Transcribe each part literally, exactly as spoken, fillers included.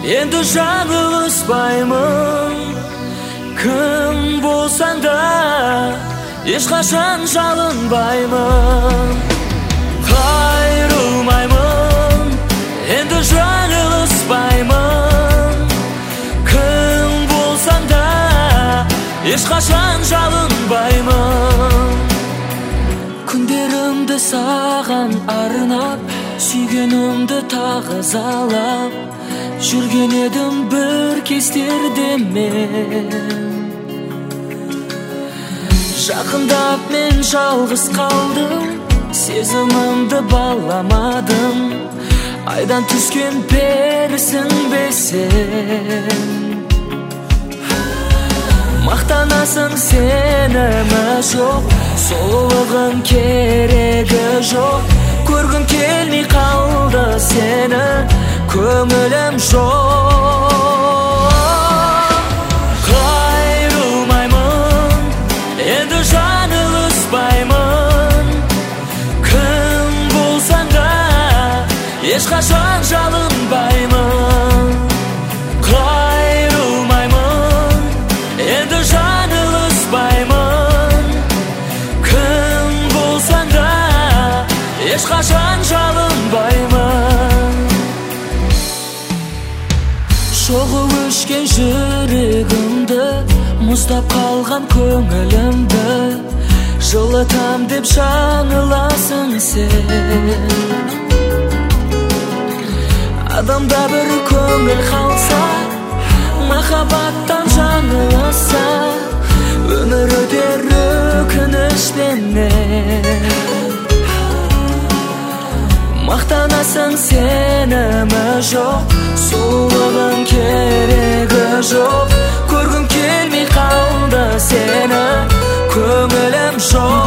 Endi жаңылыспаймын. Кім болсаң да ешқашан жалынбаймын. Қайрылмаймын, енді жаңылыспаймын. Кім болсаң да ешқашан жалынбаймын. Күндерімді саған арнап, сүйгенімді тағызалап жүрген едім бір кездерде мен. Жақындап мен жалғыз қалдым, сезімімді баламадым. Айдан түскен перісің бе сен? Мақтанасың, сенімі жоқ, сұлулығың керегі жоқ. Көргім келмей қалды сені, көңілім жоқ. Қайрылмаймын, енді жаңылыспаймын. Кім болсаң да ешқашан жалынбаймын. Қайрылмаймын, енді жаңылыспаймын. Кім болсаң да ешқашан жалынбаймын. Шоғы өшкен жүрегімді, мұздап қалған көңілімді жылытам деп жаңыласың сен. Адамда бір көңіл қалса, махаббаттан жаңыласа, өмір өтер өкінішпенен. Мақтанасың, сенімі жоқ, сұлулығың керегі жоқ. Көргім келмей қалды сені, көңілім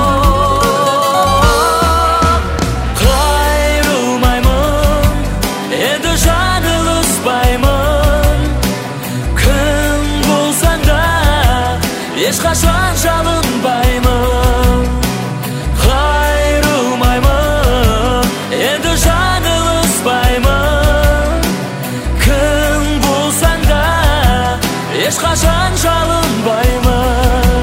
жоқ. Қайрылмаймын, енді жаңылыспаймын. Кім болсаң да ешқашан жалынбаймын. Қайрылмаймын, енді жаңылыспаймын. Кім болсаң да ешқашан жалынбаймын.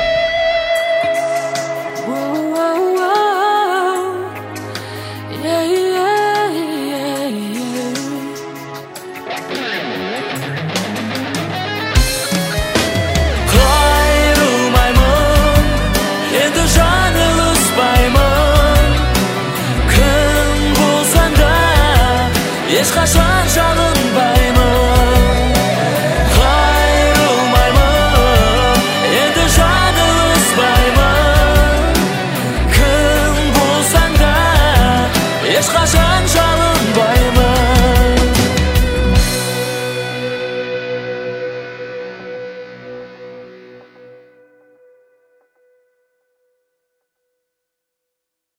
Yeah, yeah.